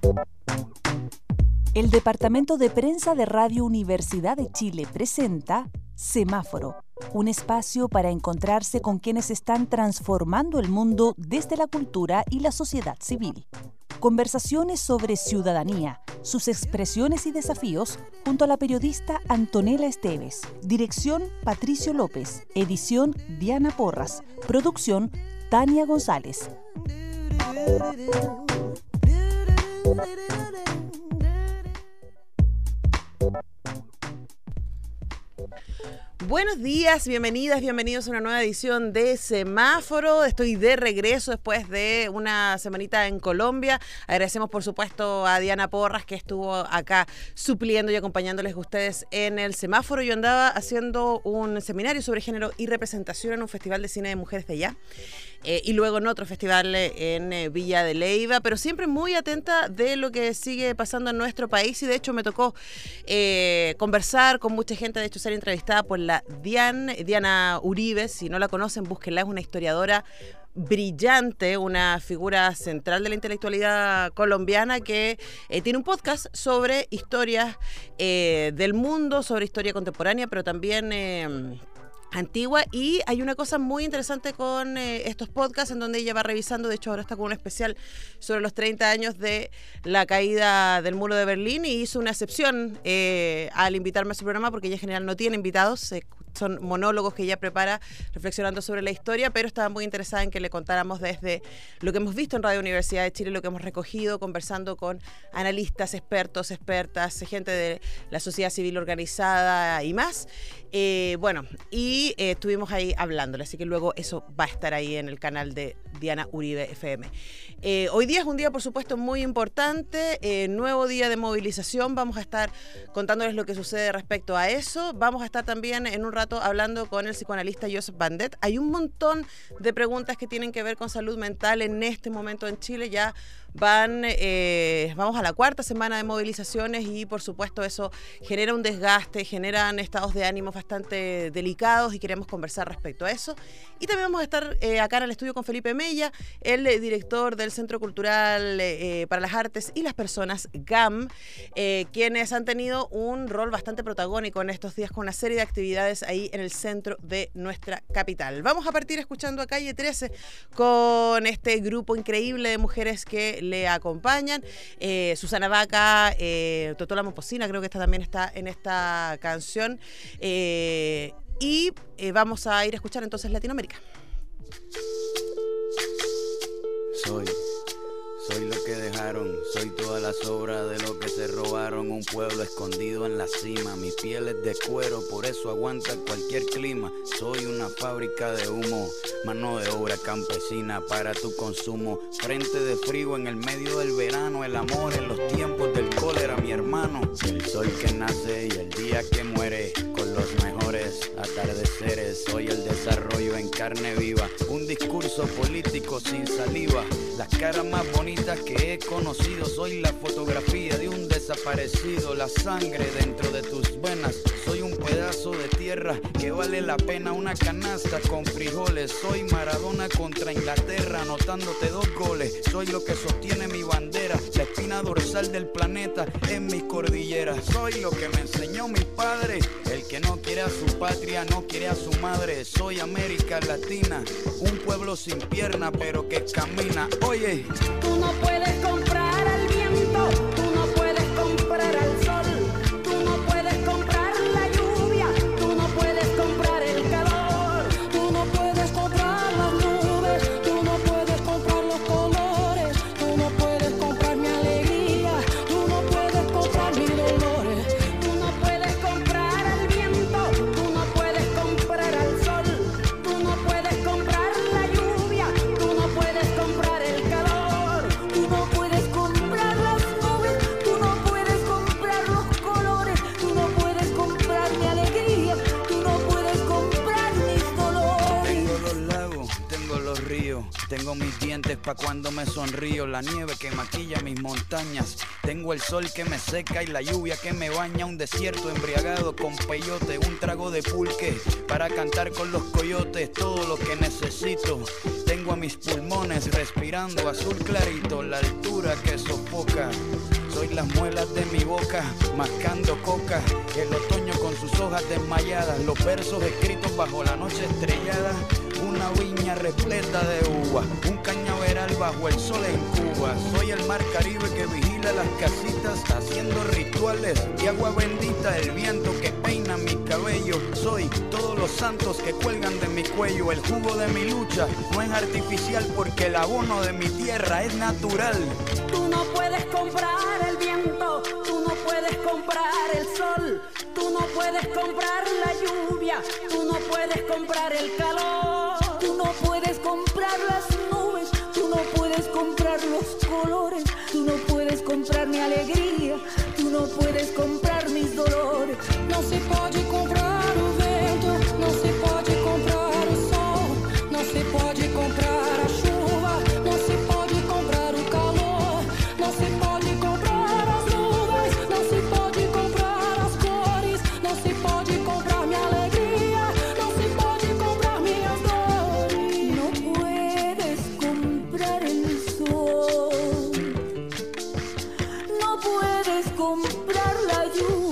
El Departamento de Prensa de Radio Universidad de Chile presenta Semáforo, un espacio para encontrarse con quienes están transformando el mundo desde la cultura y la sociedad civil. Conversaciones sobre ciudadanía, sus expresiones y desafíos, junto a la periodista Antonella Esteves. Dirección Patricio López. Edición Diana Porras. Producción Tania González. Buenos días, bienvenidas, bienvenidos a una nueva edición de Semáforo. Estoy de regreso después de una semanita en Colombia. Agradecemos, por supuesto, a Diana Porras, que estuvo acá supliendo y acompañándoles a ustedes en el Semáforo. Yo andaba haciendo un seminario sobre género y representación en un festival de cine de mujeres de allá. Y luego en otro festival en Villa de Leyva, pero siempre muy atenta de lo que sigue pasando en nuestro país. Y de hecho me tocó conversar con mucha gente, de hecho ser entrevistada por la Diana Uribe. Si no la conocen, búsquenla, es una historiadora brillante, una figura central de la intelectualidad colombiana que tiene un podcast sobre historias del mundo, sobre historia contemporánea, pero también antigua, y hay una cosa muy interesante con estos podcasts en donde ella va revisando. De hecho ahora está con un especial sobre los 30 años de la caída del muro de Berlín, y hizo una excepción al invitarme a su programa, porque ella en general no tiene invitados, son monólogos que ella prepara reflexionando sobre la historia, pero estaba muy interesada en que le contáramos desde lo que hemos visto en Radio Universidad de Chile, lo que hemos recogido, conversando con analistas, expertos, expertas, gente de la sociedad civil organizada y más. Estuvimos ahí hablándole, así que luego eso va a estar ahí en el canal de Diana Uribe FM. Hoy día es un día, por supuesto, muy importante, nuevo día de movilización. Vamos a estar contándoles lo que sucede respecto a eso. Vamos a estar también en un rato hablando con el psicoanalista Joseph Bandet. Hay un montón de preguntas que tienen que ver con salud mental en este momento en Chile. Ya vamos a la cuarta semana de movilizaciones, y por supuesto eso genera un desgaste, generan estados de ánimo bastante delicados, y queremos conversar respecto a eso. Y también vamos a estar acá en el estudio con Felipe Mella, el director del Centro Cultural para las Artes y las Personas, GAM, quienes han tenido un rol bastante protagónico en estos días con una serie de actividades ahí en el centro de nuestra capital. Vamos a partir escuchando a Calle 13 con este grupo increíble de mujeres que le acompañan. Susana Vaca, Totola Momposina, creo que esta también está en esta canción. Vamos a ir a escuchar entonces Latinoamérica. Soy lo que dejaron, soy toda la sobra de lo que se robaron. Un pueblo escondido en la cima, mi piel es de cuero, por eso aguanta cualquier clima. Soy una fábrica de humo, mano de obra campesina para tu consumo. Frente de frío en el medio del verano, el amor en los tiempos del cólera, mi hermano. El sol que nace y el día que muere, con los mejores atardeceres. Soy el desarrollo en carne viva, un discurso político sin saliva. Las caras más bonitas que he conocido, soy la fotografía de un desaparecido. La sangre dentro de tus venas, soy un pedazo de tierra que vale la pena una canasta con frijoles. Soy Maradona contra Inglaterra, anotándote 2 goles. Soy lo que sostiene mi bandera, la espina dorsal del planeta en mis cordilleras. Soy lo que me enseñó mi padre, el que no quiere a su patria no quiere a su madre. Soy América Latina, un pueblo sin pierna pero que camina. Oye, tú no puedes comprar al viento, tú no puedes comprar al sol, tú no puedes comprar la lluvia, tú no puedes comprar el calor, tú no puedes comprar las nubes, tú no puedes comprar los colores, tú no puedes comprar mi alegría, tú no puedes comprar mis dolores, tú no puedes comprar al viento, tú no puedes comprar al sol, tú no puedes comprar la lluvia, tú no puedes comprar el calor. pa' cuando me sonrío, la nieve que maquilla mis montañas. Tengo el sol que me seca y la lluvia que me baña, un desierto embriagado con peyote, un trago de pulque para cantar con los coyotes, todo lo que necesito. Tengo a mis pulmones respirando azul clarito, la altura que sofoca. Soy las muelas de mi boca, mascando coca. El otoño con sus hojas desmayadas, los versos escritos bajo la noche estrellada. Una viña repleta de uva, un cañaveral bajo el sol en Cuba. Soy el mar Caribe que vigila las casitas, haciendo rituales de agua bendita. El viento que peina mi cabello. Soy todos los santos que cuelgan de mi cuello. El jugo de mi lucha no es artificial, porque el abono de mi tierra es natural. Tú no puedes comprar el viento, tú no puedes comprar el sol, tú no puedes comprar la lluvia, tú no puedes comprar el calor, tú no puedes comprar las nubes, tú no puedes comprar los colores, tú no puedes comprar mi alegría, tú no puedes comprar mis dolores. Não se pode comprar o vento, não se pode comprar o sol, não se pode comprar a chuva, não se pode comprar o calor, não se pode comprar as nuvens, não se pode comprar as cores, não se pode comprar minha alegria, não se pode comprar minhas dores. Não puedes comprar el sol, no puedes comprar la lluvia.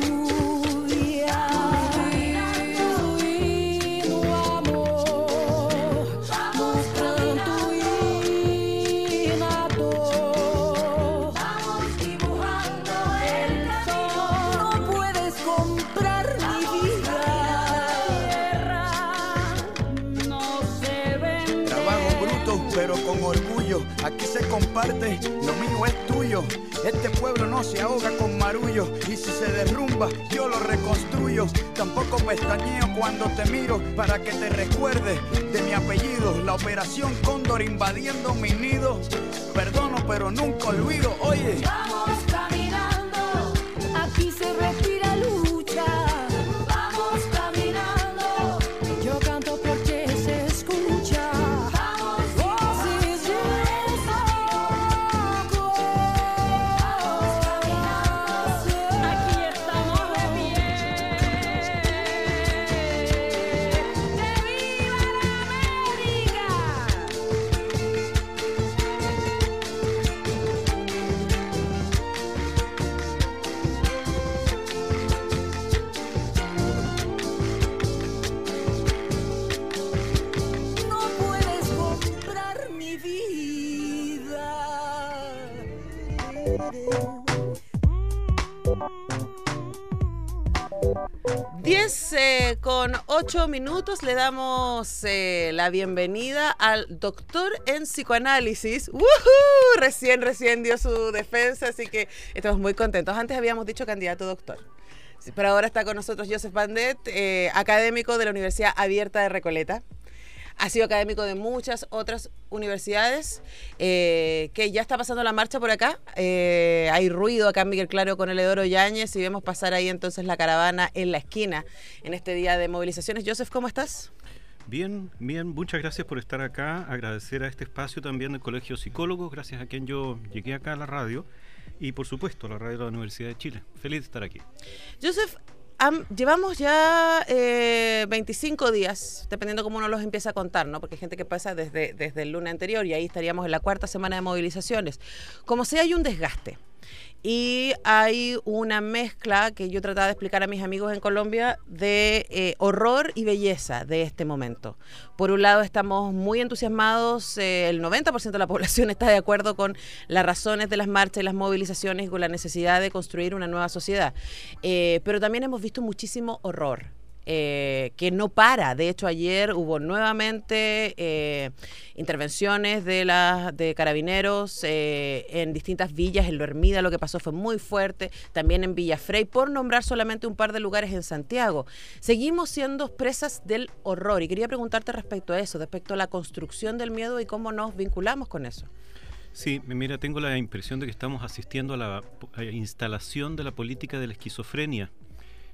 Aquí se comparte, lo mío es tuyo. Este pueblo no se ahoga con marullo, y si se derrumba yo lo reconstruyo. Tampoco pestañeo cuando te miro para que te recuerdes de mi apellido. La operación Cóndor invadiendo mi nido. Perdono pero nunca olvido. Oye, Vamos caminando, aquí se respira lucha. Vamos caminando, yo canto porque se escucha. Voces de saco. Vamos caminando, aquí estamos de pie. ¡Que viva la América! No puedes comprar mi vida. 10:08 le damos la bienvenida al doctor en psicoanálisis. ¡Woohoo! Recién dio su defensa, así que estamos muy contentos. Antes habíamos dicho candidato doctor, sí, pero ahora está con nosotros Joseph Bandet, académico de la Universidad Abierta de Recoleta. Ha sido académico de muchas otras universidades, que ya está pasando la marcha por acá. Hay ruido acá en Miguel Claro con Eleodoro Yáñez y vemos pasar ahí entonces la caravana en la esquina en este día de movilizaciones. Joseph, ¿cómo estás? Bien, muchas gracias por estar acá. Agradecer a este espacio también del Colegio de Psicólogos, gracias a quien yo llegué acá a la radio, y por supuesto a la radio de la Universidad de Chile. Feliz de estar aquí. Joseph, llevamos ya 25 días, dependiendo cómo uno los empieza a contar, ¿no? Porque hay gente que pasa desde el lunes anterior y ahí estaríamos en la cuarta semana de movilizaciones. Como sea, hay un desgaste. Y hay una mezcla que yo trataba de explicar a mis amigos en Colombia de horror y belleza de este momento. Por un lado estamos muy entusiasmados, el 90% de la población está de acuerdo con las razones de las marchas y las movilizaciones y con la necesidad de construir una nueva sociedad. Pero también hemos visto muchísimo horror. Que no para. De hecho, ayer hubo nuevamente intervenciones de carabineros en distintas villas. En Lo Hermida lo que pasó fue muy fuerte, también en Villafrey, por nombrar solamente un par de lugares en Santiago. Seguimos siendo presas del horror y quería preguntarte respecto a eso, respecto a la construcción del miedo y cómo nos vinculamos con eso. Sí, mira, tengo la impresión de que estamos asistiendo a la instalación de la política de la esquizofrenia.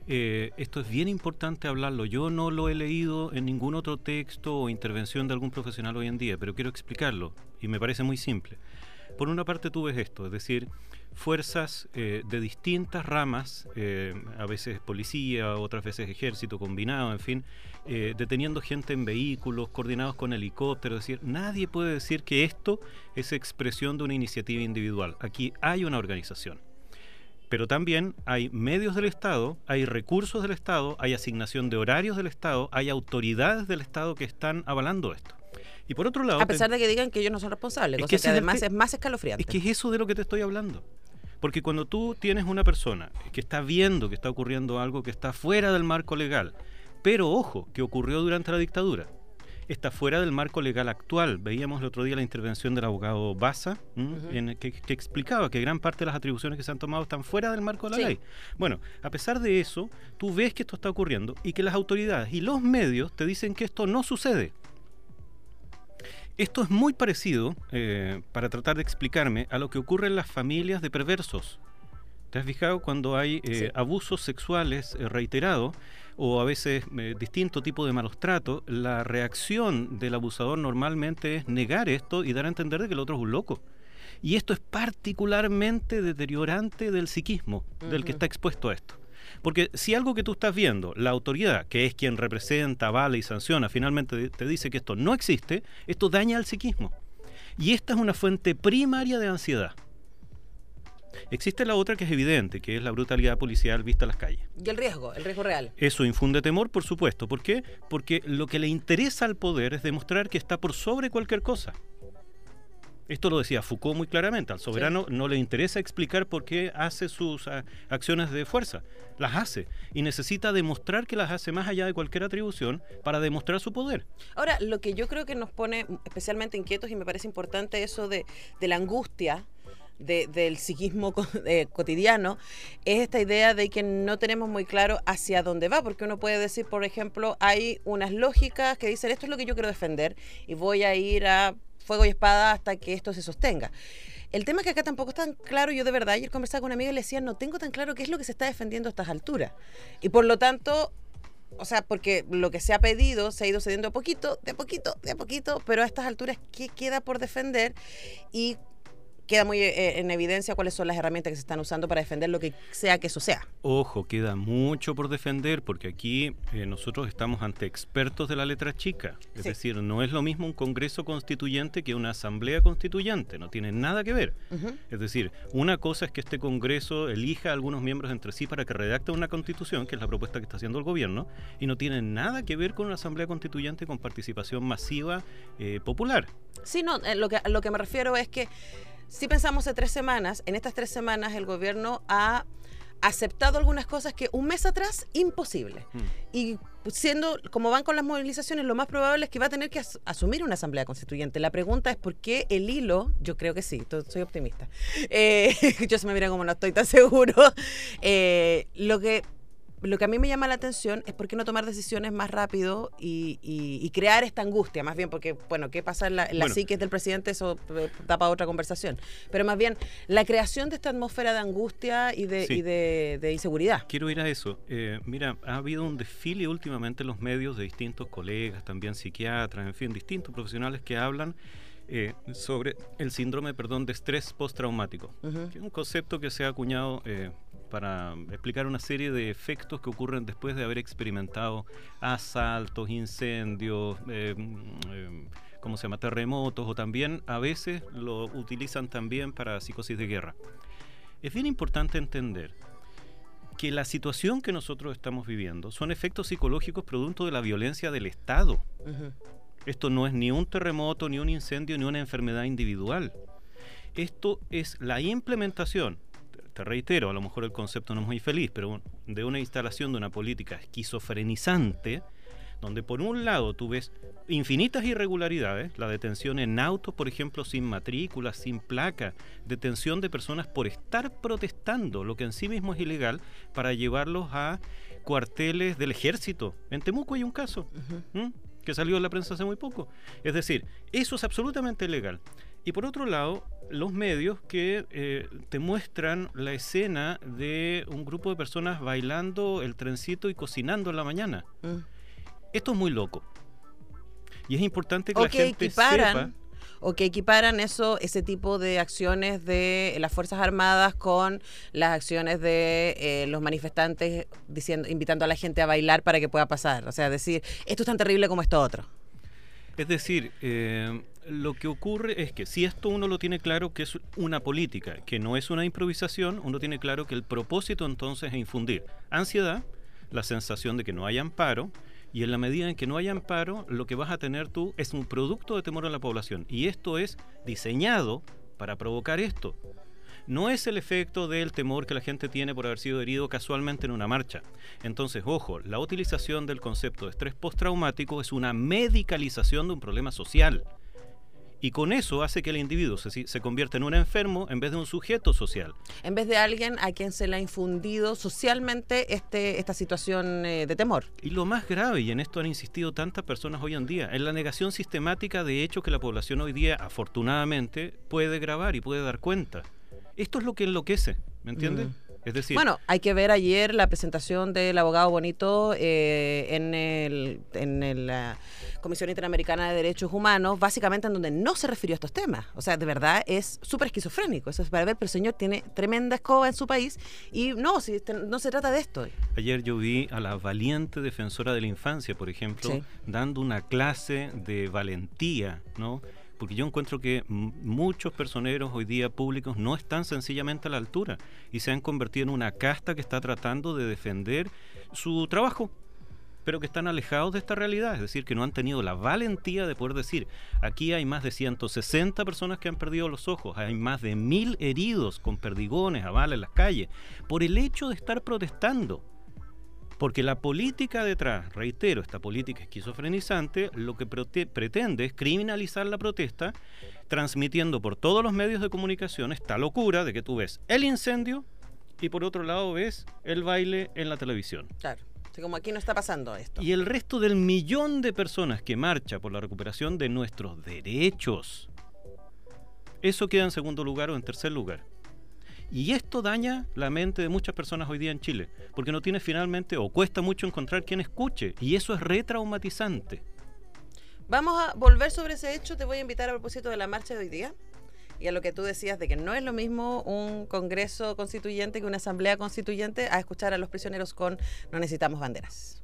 Esto es bien importante hablarlo. Yo no lo he leído en ningún otro texto o intervención de algún profesional hoy en día, pero quiero explicarlo y me parece muy simple. Por una parte tú ves esto, es decir, fuerzas de distintas ramas, a veces policía, otras veces ejército combinado, en fin, deteniendo gente en vehículos, coordinados con helicópteros. Es decir, nadie puede decir que esto es expresión de una iniciativa individual. Aquí hay una organización. Pero también hay medios del Estado, hay recursos del Estado, hay asignación de horarios del Estado, hay autoridades del Estado que están avalando esto. Y por otro lado... A pesar de que digan que ellos no son responsables, cosa que además es más escalofriante. Es que es eso de lo que te estoy hablando. Porque cuando tú tienes una persona que está viendo que está ocurriendo algo que está fuera del marco legal, pero ojo, que ocurrió durante la dictadura, está fuera del marco legal actual. Veíamos el otro día la intervención del abogado Baza, que explicaba que gran parte de las atribuciones que se han tomado están fuera del marco de la ley. Bueno, a pesar de eso, tú ves que esto está ocurriendo y que las autoridades y los medios te dicen que esto no sucede. Esto es muy parecido, para tratar de explicarme, a lo que ocurre en las familias de perversos. ¿Te has fijado cuando hay abusos sexuales reiterados o a veces distinto tipo de malos tratos? La reacción del abusador normalmente es negar esto y dar a entender de que el otro es un loco. Y esto es particularmente deteriorante del psiquismo del que está expuesto a esto. Porque si algo que tú estás viendo, la autoridad, que es quien representa, avala y sanciona, finalmente te dice que esto no existe, esto daña al psiquismo. Y esta es una fuente primaria de ansiedad. Existe la otra que es evidente, que es la brutalidad policial vista en las calles. Y el riesgo real. Eso infunde temor, por supuesto. ¿Por qué? Porque lo que le interesa al poder es demostrar que está por sobre cualquier cosa. Esto lo decía Foucault muy claramente. Al soberano no le interesa explicar por qué hace sus acciones de fuerza. Las hace. Y necesita demostrar que las hace más allá de cualquier atribución para demostrar su poder. Ahora, lo que yo creo que nos pone especialmente inquietos, y me parece importante eso de la angustia, del psiquismo cotidiano, es esta idea de que no tenemos muy claro hacia dónde va, porque uno puede decir, por ejemplo, hay unas lógicas que dicen esto es lo que yo quiero defender y voy a ir a fuego y espada hasta que esto se sostenga. El tema es que acá tampoco es tan claro. Yo de verdad ayer conversaba con una amiga y le decía, no tengo tan claro qué es lo que se está defendiendo a estas alturas, y por lo tanto, o sea, porque lo que se ha pedido se ha ido cediendo de a poquito, pero a estas alturas, ¿qué queda por defender? Y queda muy en evidencia cuáles son las herramientas que se están usando para defender lo que sea que eso sea. Ojo, queda mucho por defender, porque aquí nosotros estamos ante expertos de la letra chica. Es decir, no es lo mismo un Congreso Constituyente que una Asamblea Constituyente. No tiene nada que ver. Es decir, una cosa es que este Congreso elija a algunos miembros entre sí para que redacten una Constitución, que es la propuesta que está haciendo el gobierno, y no tiene nada que ver con una Asamblea Constituyente con participación masiva popular. Sí, no, lo que me refiero es que si pensamos en 3 semanas, en estas 3 semanas el gobierno ha aceptado algunas cosas que un mes atrás imposible. Y siendo como van con las movilizaciones, lo más probable es que va a tener que asumir una asamblea constituyente. La pregunta es por qué el hilo, yo creo que sí, soy optimista. Yo se me mira como no estoy tan seguro. Lo que a mí me llama la atención es por qué no tomar decisiones más rápido y crear esta angustia, más bien porque, bueno, qué pasa en la psiquis del presidente, eso da para otra conversación, pero más bien la creación de esta atmósfera de angustia y de inseguridad. Quiero ir a eso. Mira, ha habido un desfile últimamente en los medios de distintos colegas, también psiquiatras, en fin, distintos profesionales que hablan sobre el síndrome, de estrés postraumático, que es un concepto que se ha acuñado para explicar una serie de efectos que ocurren después de haber experimentado asaltos, incendios, terremotos, o también a veces lo utilizan también para psicosis de guerra. Es bien importante entender que la situación que nosotros estamos viviendo son efectos psicológicos producto de la violencia del Estado. Esto no es ni un terremoto, ni un incendio, ni una enfermedad individual. Esto es la implementación, te reitero, a lo mejor el concepto no es muy feliz, pero de una instalación de una política esquizofrenizante, donde por un lado tú ves infinitas irregularidades, la detención en autos, por ejemplo, sin matrícula, sin placa, detención de personas por estar protestando, lo que en sí mismo es ilegal, para llevarlos a cuarteles del ejército. En Temuco hay un caso que salió en la prensa hace muy poco. Es decir, eso es absolutamente ilegal. Y por otro lado, los medios que te muestran la escena de un grupo de personas bailando el trencito y cocinando en la mañana. Esto es muy loco. Y es importante que la gente sepa... O que equiparan ese tipo de acciones de las Fuerzas Armadas con las acciones de los manifestantes invitando a la gente a bailar para que pueda pasar. O sea, decir, esto es tan terrible como esto otro. Es decir, lo que ocurre es que si esto uno lo tiene claro que es una política, que no es una improvisación, uno tiene claro que el propósito entonces es infundir ansiedad, la sensación de que no hay amparo, y en la medida en que no hay amparo, lo que vas a tener tú es un producto de temor en la población. Y esto es diseñado para provocar esto. No es el efecto del temor que la gente tiene por haber sido herido casualmente en una marcha. Entonces, ojo, la utilización del concepto de estrés postraumático es una medicalización de un problema social. Y con eso hace que el individuo se convierta en un enfermo en vez de un sujeto social. En vez de alguien a quien se le ha infundido socialmente esta situación de temor. Y lo más grave, y en esto han insistido tantas personas hoy en día, es la negación sistemática de hechos que la población hoy día, afortunadamente, puede grabar y puede dar cuenta. Esto es lo que enloquece, ¿me entiendes? Es decir, bueno, hay que ver ayer la presentación del abogado Bonito en la Comisión Interamericana de Derechos Humanos, básicamente en donde no se refirió a estos temas. O sea, de verdad es súper esquizofrénico. Eso es para ver, pero el señor tiene tremenda escoba en su país y no se trata de esto. Ayer yo vi a la valiente defensora de la infancia, por ejemplo, dando una clase de valentía, ¿no? Porque yo encuentro que muchos personeros hoy día públicos no están sencillamente a la altura y se han convertido en una casta que está tratando de defender su trabajo, pero que están alejados de esta realidad, es decir, que no han tenido la valentía de poder decir, aquí hay más de 160 personas que han perdido los ojos, hay más de 1000 heridos con perdigones, a bala en las calles, por el hecho de estar protestando. Porque la política detrás, reitero, esta política esquizofrenizante, lo que pretende es criminalizar la protesta, transmitiendo por todos los medios de comunicación esta locura de que tú ves el incendio y por otro lado ves el baile en la televisión. Claro, así como aquí no está pasando esto. Y el resto del millón de personas que marcha por la recuperación de nuestros derechos, eso queda en segundo lugar o en tercer lugar. Y esto daña la mente de muchas personas hoy día en Chile, porque no tiene finalmente o cuesta mucho encontrar quien escuche, y eso es retraumatizante. Vamos a volver sobre ese hecho. Te voy a invitar a propósito de la marcha de hoy día y a lo que tú decías de que no es lo mismo un congreso constituyente que una asamblea constituyente, a escuchar a los prisioneros con No Necesitamos Banderas.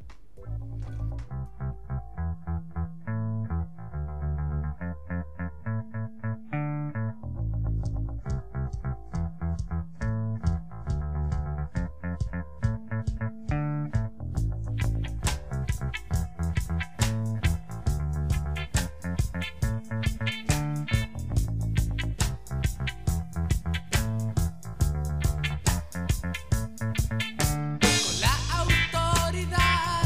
Con la autoridad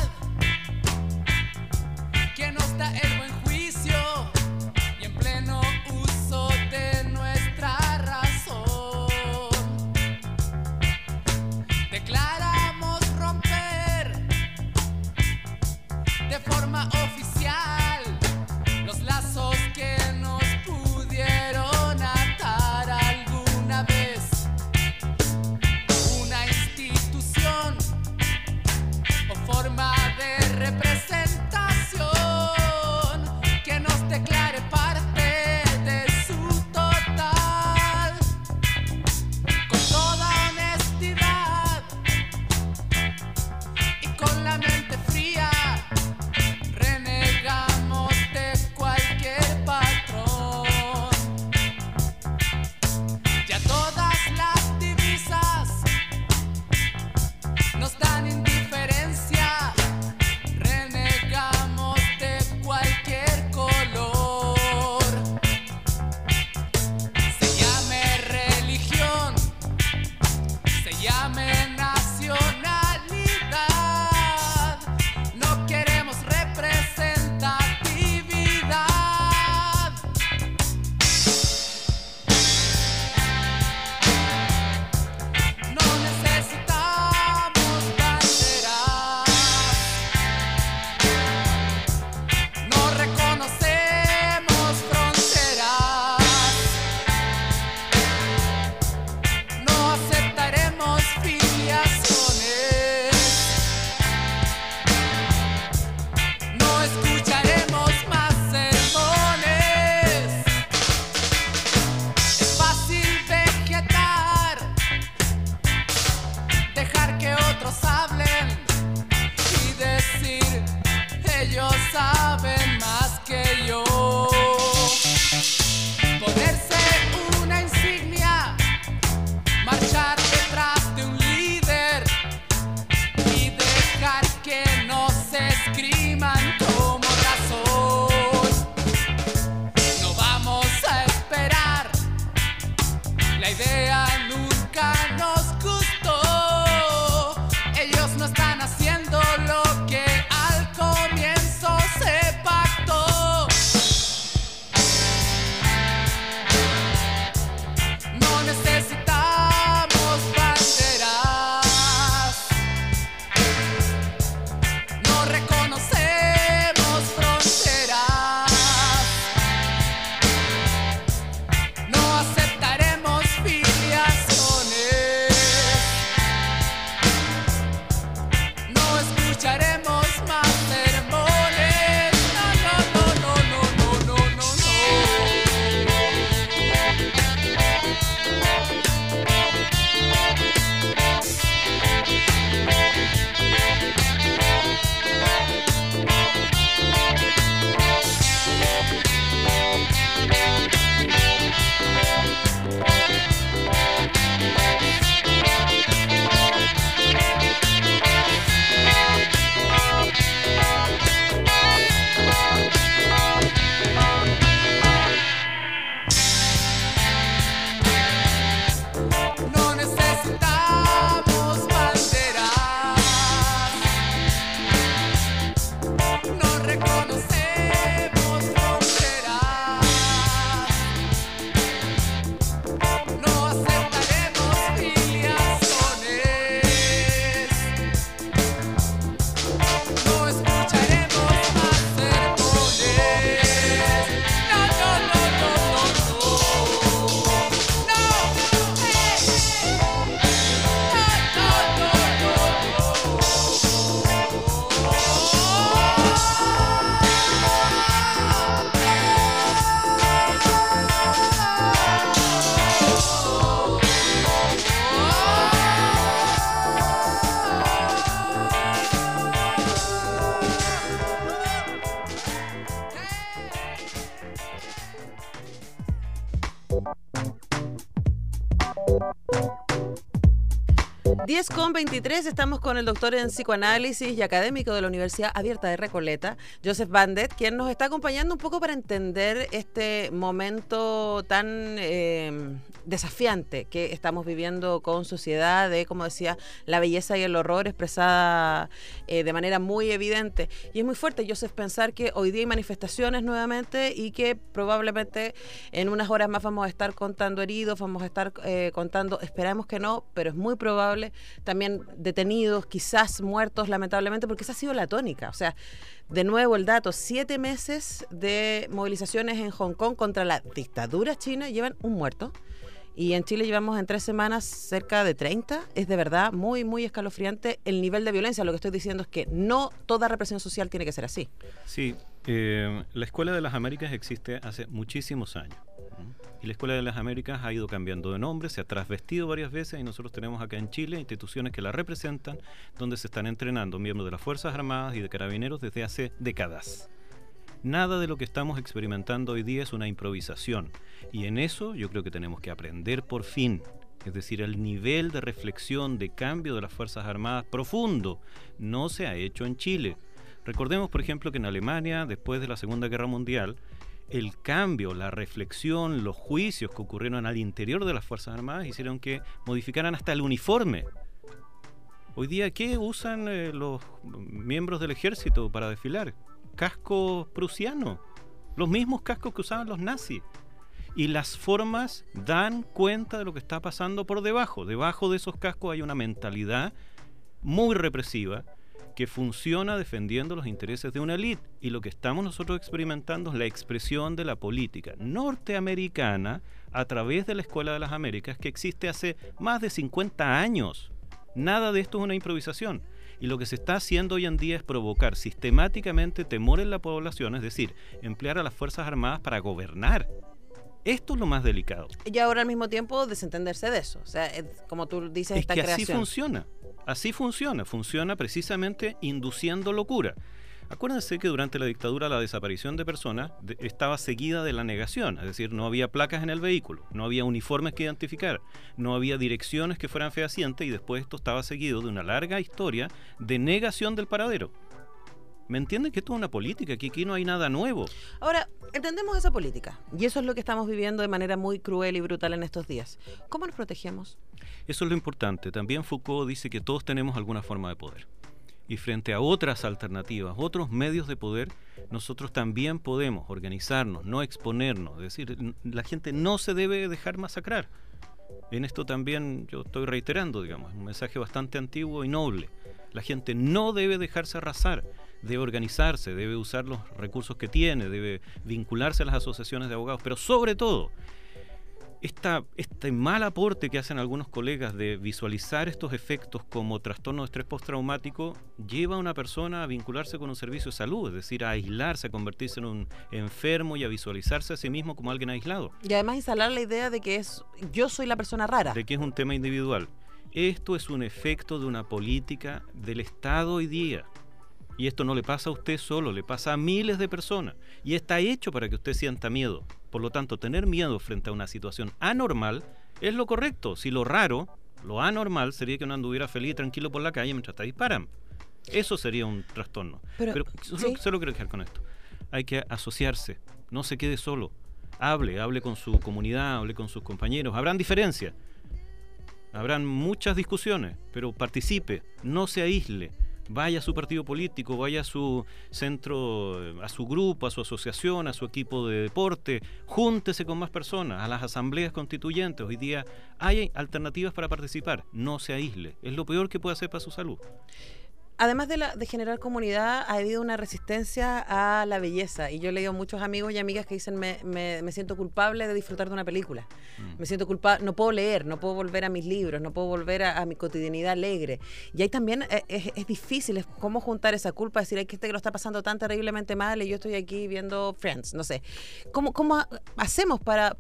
La idea nunca nos gustó. Ellos no están haciendo lo que al comienzo se pactó. No necesitamos banderas. No reconocemos fronteras. No aceptaremos filiaciones. No escucharemos más sermones. No, no, no, no, no, no, no, no, no necesitamos banderas. No reconocemos fronteras. No aceptaremos filiaciones. No escucharemos más sermones. No, no, no, no, no, no. No, Diez con 23, estamos con el doctor en psicoanálisis y académico de la Universidad Abierta de Recoleta, Joseph Bandet, quien nos está acompañando un poco para entender este momento tan desafiante que estamos viviendo con sociedad, de, como decía, la belleza y el horror expresada de manera muy evidente. Y es muy fuerte, Joseph, pensar que hoy día hay manifestaciones nuevamente y que probablemente en unas horas más vamos a estar contando heridos, vamos a estar contando, esperamos que no, pero es muy probable, también detenidos, quizás muertos, lamentablemente, porque esa ha sido la tónica. O sea, de nuevo el dato, 7 meses de movilizaciones en Hong Kong contra la dictadura china, llevan un muerto. Y en Chile llevamos en 3 semanas cerca de 30. Es de verdad muy, muy escalofriante el nivel de violencia. Lo que estoy diciendo es que no toda represión social tiene que ser así. Sí, la Escuela de las Américas existe hace muchísimos años. Y la Escuela de las Américas ha ido cambiando de nombre, se ha trasvestido varias veces y nosotros tenemos acá en Chile instituciones que la representan, donde se están entrenando miembros de las Fuerzas Armadas y de Carabineros desde hace décadas. Nada de lo que estamos experimentando hoy día es una improvisación. Y en eso yo creo que tenemos que aprender por fin. Es decir, el nivel de reflexión, de cambio de las Fuerzas Armadas profundo no se ha hecho en Chile. Recordemos, por ejemplo, que en Alemania, después de la Segunda Guerra Mundial, el cambio, la reflexión, los juicios que ocurrieron al interior de las Fuerzas Armadas hicieron que modificaran hasta el uniforme. Hoy día, ¿qué usan los miembros del ejército para desfilar? Casco prusiano, los mismos cascos que usaban los nazis. Y las formas dan cuenta de lo que está pasando por debajo. Debajo de esos cascos hay una mentalidad muy represiva que funciona defendiendo los intereses de una élite. Y lo que estamos nosotros experimentando es la expresión de la política norteamericana a través de la Escuela de las Américas, que existe hace más de 50 años. Nada de esto es una improvisación. Y lo que se está haciendo hoy en día es provocar sistemáticamente temor en la población, es decir, emplear a las Fuerzas Armadas para gobernar. Esto es lo más delicado. Y ahora al mismo tiempo desentenderse de eso. O sea, como tú dices, es esta que creación. Así funciona precisamente induciendo locura. Acuérdense que durante la dictadura la desaparición de personas estaba seguida de la negación, es decir, no había placas en el vehículo, no había uniformes que identificar, no había direcciones que fueran fehacientes y después esto estaba seguido de una larga historia de negación del paradero. ¿Me entienden que esto es una política? Que aquí no hay nada nuevo. Ahora, entendemos esa política y eso es lo que estamos viviendo de manera muy cruel y brutal en estos días. ¿Cómo nos protegemos? Eso es lo importante. También Foucault dice que todos tenemos alguna forma de poder. Y frente a otras alternativas, otros medios de poder, nosotros también podemos organizarnos, no exponernos. Es decir, la gente no se debe dejar masacrar. En esto también yo estoy reiterando, digamos, un mensaje bastante antiguo y noble. La gente no debe dejarse arrasar, debe organizarse, debe usar los recursos que tiene, debe vincularse a las asociaciones de abogados, pero sobre todo, este mal aporte que hacen algunos colegas de visualizar estos efectos como trastorno de estrés postraumático lleva a una persona a vincularse con un servicio de salud, es decir, a aislarse, a convertirse en un enfermo y a visualizarse a sí mismo como alguien aislado. Y además instalar la idea de que yo soy la persona rara. De que es un tema individual. Esto es un efecto de una política del Estado hoy día. Y esto no le pasa a usted solo, le pasa a miles de personas. Y está hecho para que usted sienta miedo. Por lo tanto, tener miedo frente a una situación anormal es lo correcto. Si lo raro, lo anormal, sería que uno anduviera feliz y tranquilo por la calle mientras te disparan. Eso sería un trastorno. Pero solo quiero dejar con esto. Hay que asociarse, no se quede solo. Hable con su comunidad, hable con sus compañeros. Habrán diferencias, habrán muchas discusiones, pero participe, no se aísle. Vaya a su partido político, vaya a su centro, a su grupo, a su asociación, a su equipo de deporte, júntese con más personas, a las asambleas constituyentes. Hoy día hay alternativas para participar, no se aísle, es lo peor que puede hacer para su salud. Además de generar comunidad, ha habido una resistencia a la belleza. Y yo he leído muchos amigos y amigas que dicen, me siento culpable de disfrutar de una película. Me siento culpable, no puedo leer, no puedo volver a mis libros, no puedo volver a mi cotidianidad alegre. Y ahí también es difícil, es cómo juntar esa culpa, decir, hay gente que lo está pasando tan terriblemente mal y yo estoy aquí viendo Friends, no sé. ¿Cómo hacemos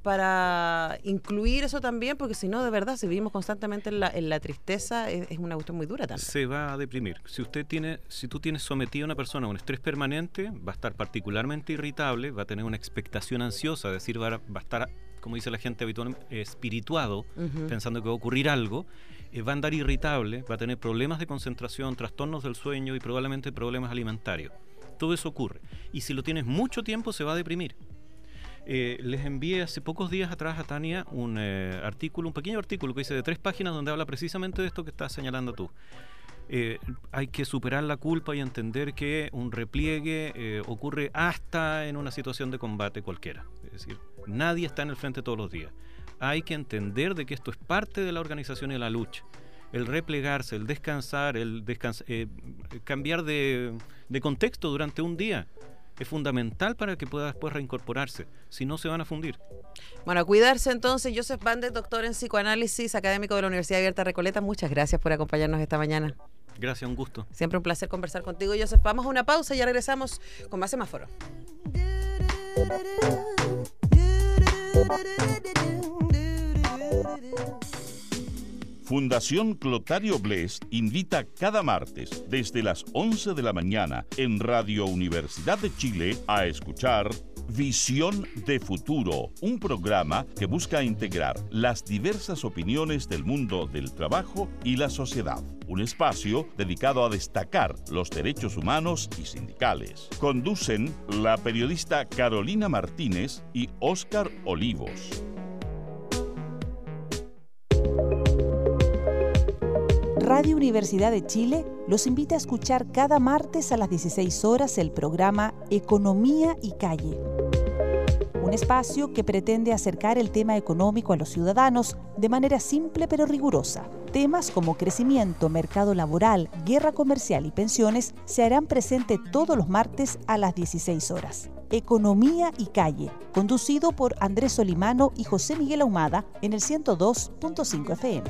para incluir eso también? Porque si no, de verdad, si vivimos constantemente en la tristeza, es una cuestión muy dura también. Se va a deprimir. Si tú tienes sometido a una persona a un estrés permanente, va a estar particularmente irritable, va a tener una expectación ansiosa, es decir, va a estar, como dice la gente habitualmente, espirituado, pensando que va a ocurrir algo, va a andar irritable, va a tener problemas de concentración, trastornos del sueño y probablemente problemas alimentarios. Todo eso ocurre. Y si lo tienes mucho tiempo, se va a deprimir. Les envié hace pocos días atrás a Tania un pequeño artículo que hice de 3 páginas donde habla precisamente de esto que estás señalando tú. Hay que superar la culpa y entender que un repliegue ocurre hasta en una situación de combate cualquiera. Es decir, nadie está en el frente todos los días. Hay que entender de que esto es parte de la organización y de la lucha. El replegarse, el descansar, cambiar de contexto durante un día es fundamental para que pueda después reincorporarse. Si no, se van a fundir. Bueno, a cuidarse entonces. Joseph Bandet, doctor en psicoanálisis, académico de la Universidad Abierta Recoleta. Muchas gracias por acompañarnos esta mañana. Gracias, un gusto. Siempre un placer conversar contigo, Joseph. Vamos a una pausa y ya regresamos con más Semáforo. Fundación Clotario Blest invita cada martes desde las 11 de la mañana en Radio Universidad de Chile a escuchar Visión de Futuro, un programa que busca integrar las diversas opiniones del mundo del trabajo y la sociedad. Un espacio dedicado a destacar los derechos humanos y sindicales. Conducen la periodista Carolina Martínez y Óscar Olivos. Radio Universidad de Chile los invita a escuchar cada martes a las 16 horas el programa Economía y Calle. Un espacio que pretende acercar el tema económico a los ciudadanos de manera simple pero rigurosa. Temas como crecimiento, mercado laboral, guerra comercial y pensiones se harán presente todos los martes a las 16 horas. Economía y Calle, conducido por Andrés Solimano y José Miguel Ahumada en el 102.5 FM.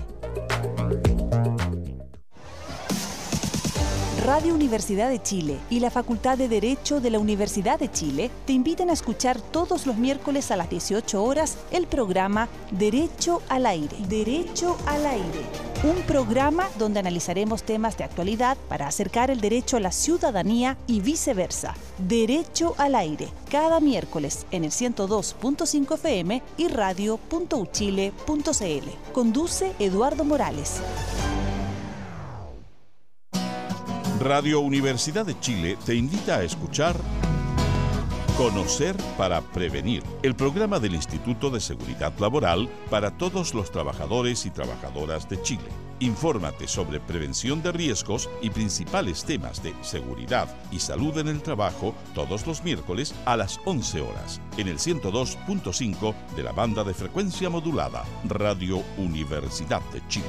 Radio Universidad de Chile y la Facultad de Derecho de la Universidad de Chile te invitan a escuchar todos los miércoles a las 18 horas el programa Derecho al Aire. Derecho al Aire. Un programa donde analizaremos temas de actualidad para acercar el derecho a la ciudadanía y viceversa. Derecho al Aire. Cada miércoles en el 102.5 FM y radio.uchile.cl. Conduce Eduardo Morales. Radio Universidad de Chile te invita a escuchar Conocer para Prevenir, el programa del Instituto de Seguridad Laboral para todos los trabajadores y trabajadoras de Chile. Infórmate sobre prevención de riesgos y principales temas de seguridad y salud en el trabajo todos los miércoles a las 11 horas en el 102.5 de la banda de frecuencia modulada Radio Universidad de Chile.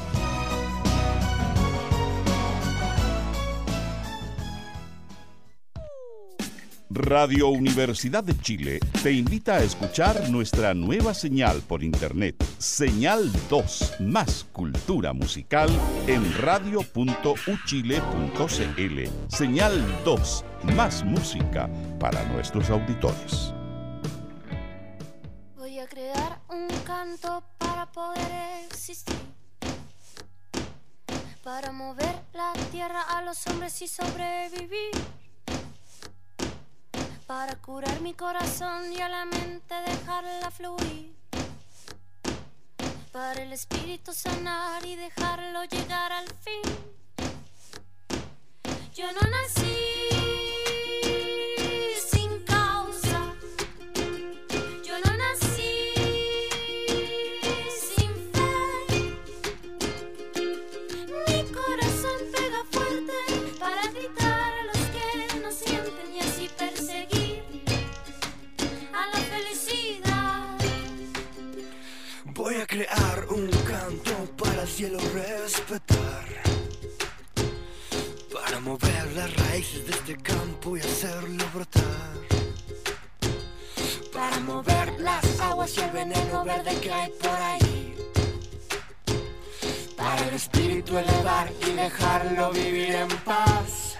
Radio Universidad de Chile te invita a escuchar nuestra nueva señal por internet, Señal 2, más cultura musical en radio.uchile.cl. Señal 2, más música para nuestros auditores. Voy a crear un canto para poder existir, para mover la tierra a los hombres y sobrevivir, para curar mi corazón y a la mente dejarla fluir, para el espíritu sanar y dejarlo llegar al fin. Yo no nací sin causa, yo no nací sin fe. Mi corazón pega fuerte para gritar a los que no sienten y así perseguir a la felicidad. Voy a crear un canto para el cielo respetar, para mover las raíces de este campo y hacerlo brotar, para mover las aguas y el veneno verde que hay por ahí, para el espíritu elevar y dejarlo vivir en paz.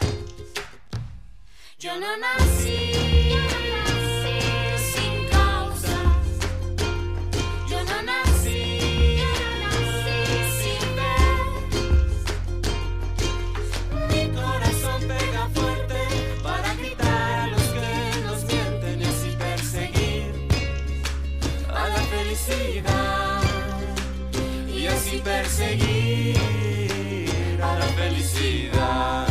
Yo no nací sin causa, yo no nací sin fe. Mi corazón pega fuerte para gritar a los que nos mienten y así perseguir a la felicidad, y así perseguir a la felicidad.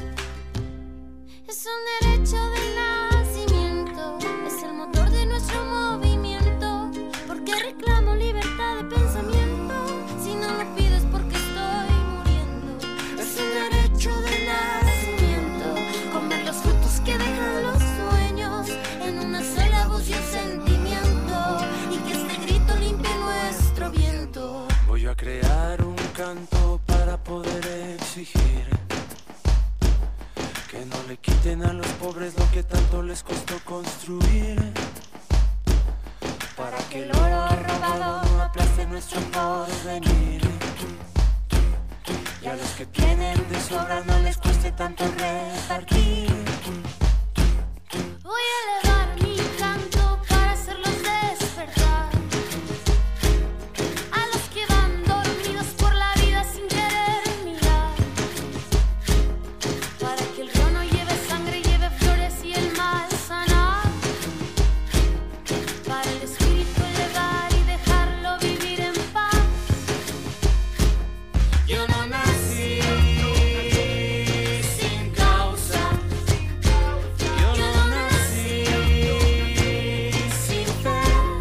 Es un derecho del nacimiento, es el motor de nuestro movimiento, porque reclamo libertad de pensamiento, si no lo pido es porque estoy muriendo. Es un derecho del nacimiento, Comer los frutos que dejan los sueños, en una sola voz y un sentimiento, y que este grito limpie nuestro viento. voy a crear un canto para poder exigir que no le quiten a los pobres lo que tanto les costó construir, para que el oro robado no aplaste nuestro porvenir, y a los que tienen de sobra no les cueste tanto repartir. Voy a elevar mi canto para hacerlos despertar, a los que van dormidos por la vida sin querer mirar, para que el río no lleve sangre, lleve flores y el mal sanar, para el espíritu elevar y dejarlo vivir en paz. Yo no nací sin causa, yo no nací sin fe.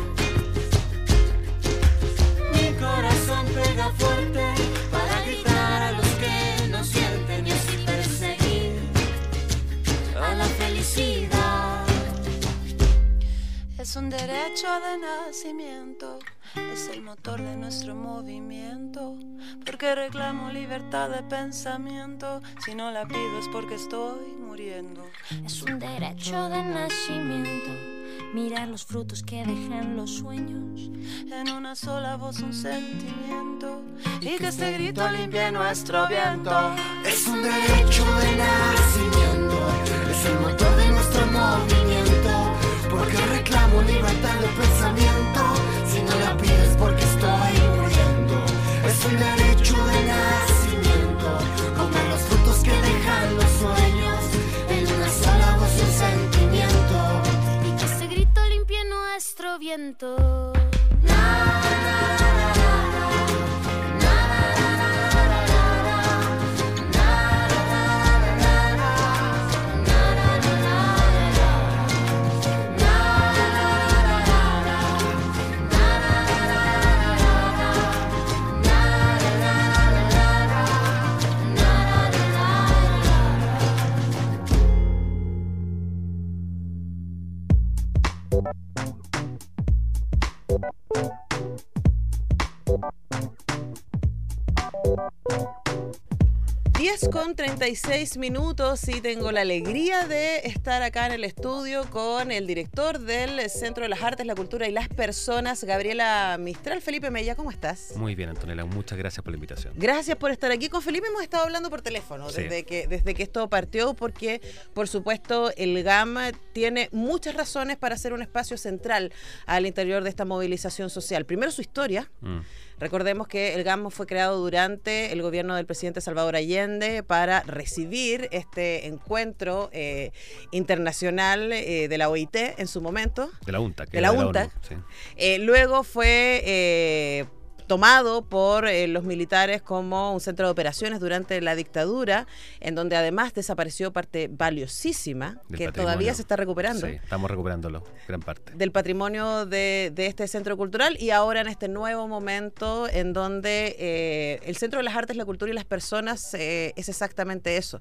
Mi corazón pega fuerte para gritar a los que no sienten y así perseguir a la felicidad. Es un derecho de nacimiento, es el motor de nuestro movimiento, porque reclamo libertad de pensamiento, si no la pido es porque estoy muriendo. Es un derecho de nacimiento, mirar los frutos que dejan los sueños, En una sola voz un sentimiento, y que este grito limpie nuestro viento. Es un derecho de nacimiento, es el motor de nuestro movimiento, porque reclamo libertad de pensamiento, si no la pides porque estoy muriendo. Es un derecho de nacimiento, comer los frutos que dejan los sueños, en una sola voz y un sentimiento, Y que este grito limpie nuestro viento. 10:36 y tengo la alegría de estar acá en el estudio con el director del Centro de las Artes, la Cultura y las Personas, Gabriela Mistral. Felipe Mella, ¿cómo estás? Muy bien, Antonella, muchas gracias por la invitación. Gracias por estar aquí. Con Felipe hemos estado hablando por teléfono Sí. desde que esto partió, porque por supuesto el GAM tiene muchas razones para ser un espacio central al interior de esta movilización social. Primero, su historia. Recordemos que el GAM fue creado durante el gobierno del presidente Salvador Allende para recibir este encuentro internacional de la OIT en su momento. De la UNTAC. De la UNTAC. Sí. Luego fue tomado por los militares como un centro de operaciones durante la dictadura, en donde además desapareció parte valiosísima Del que patrimonio. todavía se está recuperando. Sí, estamos recuperándolo, gran parte. Del patrimonio de este centro cultural, y ahora en este nuevo momento en donde el Centro de las Artes, la Cultura y las Personas es exactamente eso.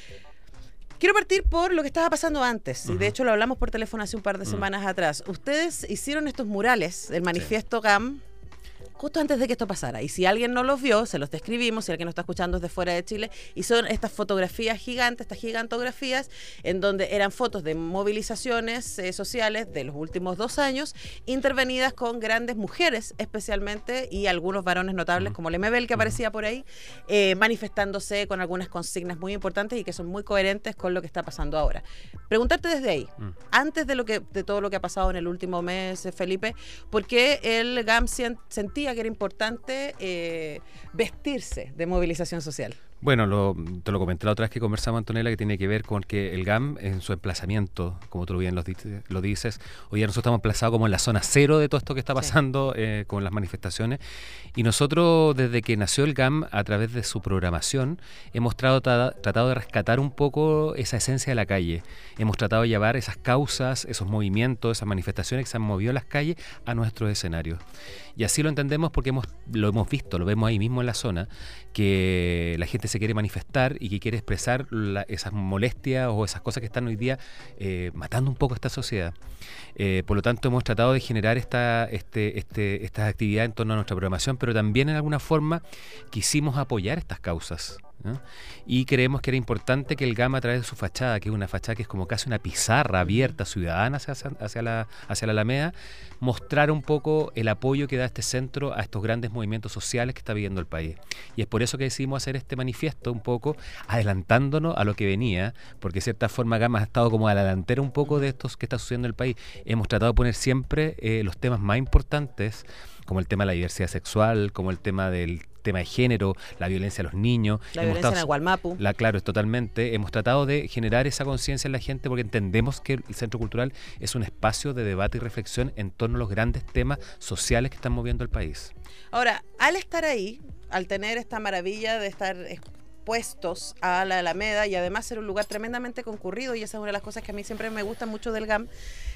Quiero partir por lo que estaba pasando antes, y de hecho lo hablamos por teléfono hace un par de semanas atrás. Ustedes hicieron estos murales, el manifiesto GAM, justo antes de que esto pasara. Y si alguien no los vio, se los describimos, si alguien nos está escuchando desde fuera de Chile, y son estas fotografías gigantes, estas gigantografías, en donde eran fotos de movilizaciones sociales de los últimos 2 años, intervenidas con grandes mujeres especialmente, y algunos varones notables como Lemebel, que aparecía por ahí, manifestándose con algunas consignas muy importantes y que son muy coherentes con lo que está pasando ahora. Preguntarte desde ahí, antes de todo lo que ha pasado en el último mes, Felipe, ¿por qué el GAM sentía que era importante vestirse de movilización social? Bueno, te lo comenté la otra vez que conversamos, Antonella, que tiene que ver con que el GAM en su emplazamiento, como tú bien lo dices, hoy día nosotros estamos emplazados como en la zona cero de todo esto que está pasando con las manifestaciones, y nosotros desde que nació el GAM, a través de su programación, hemos tratado de rescatar un poco esa esencia de la calle. Hemos tratado de llevar esas causas, esos movimientos, esas manifestaciones que se han movido en las calles a nuestros escenarios. Y así lo entendemos porque lo hemos visto, lo vemos ahí mismo en la zona, que la gente se quiere manifestar y que quiere expresar esas molestias o esas cosas que están hoy día matando un poco esta sociedad. Por lo tanto, hemos tratado de generar estas actividades en torno a nuestra programación, pero también en alguna forma quisimos apoyar estas causas, ¿no? Y creemos que era importante que el GAM, a través de su fachada, que es una fachada que es como casi una pizarra abierta ciudadana hacia la Alameda, mostrar un poco el apoyo que da este centro a estos grandes movimientos sociales que está viviendo el país. Y es por eso que decidimos hacer este manifiesto, un poco adelantándonos a lo que venía, porque de cierta forma GAM ha estado como a la delantera un poco de esto que está sucediendo en el país. Hemos tratado de poner siempre los temas más importantes, como el tema de la diversidad sexual, como el tema de género, la violencia a los niños. La violencia en el Gualmapu. Claro, totalmente. Hemos tratado de generar esa conciencia en la gente porque entendemos que el Centro Cultural es un espacio de debate y reflexión en torno a los grandes temas sociales que están moviendo el país. Ahora, al estar ahí, al tener esta maravilla de estar expuestos a la Alameda y además ser un lugar tremendamente concurrido, y esa es una de las cosas que a mí siempre me gusta mucho del GAM,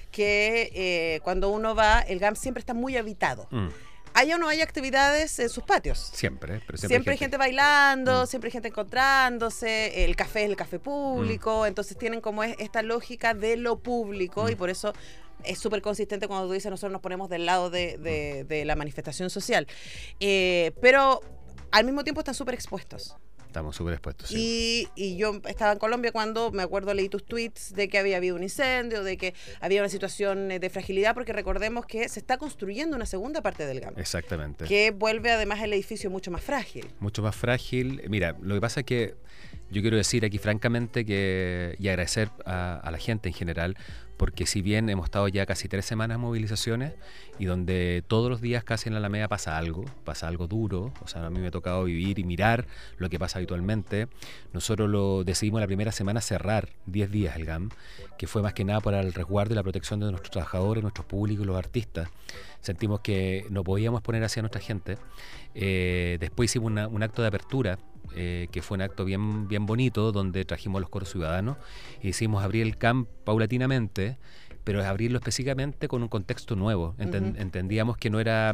que cuando uno va, el GAM siempre está muy habitado. Haya o no haya actividades en sus patios. Siempre hay gente bailando, siempre hay gente encontrándose, el café es el café público, entonces tienen como esta lógica de lo público, y por eso es súper consistente cuando tú dices nosotros nos ponemos del lado de la manifestación social. Pero al mismo tiempo están súper expuestos. Estamos súper expuestos, sí. Y yo estaba en Colombia cuando, me acuerdo, leí tus tweets de que había habido un incendio, de que había una situación de fragilidad, porque recordemos que se está construyendo una segunda parte del GAM. Exactamente. Que vuelve además el edificio mucho más frágil. Mucho más frágil. Mira, lo que pasa es que yo quiero decir aquí francamente y agradecer a la gente en general, porque si bien hemos estado ya casi 3 semanas en movilizaciones y donde todos los días casi en la Alameda pasa algo duro, o sea, a mí me ha tocado vivir y mirar lo que pasa habitualmente. Nosotros decidimos la primera semana cerrar 10 días el GAM, que fue más que nada para el resguardo y la protección de nuestros trabajadores, nuestros públicos y los artistas. Sentimos que no podíamos poner así a nuestra gente. Después hicimos un acto de apertura, que fue un acto bien bonito, donde trajimos los coros ciudadanos y hicimos abrir el GAM paulatinamente, pero es abrirlo específicamente con un contexto nuevo. Entendíamos que no era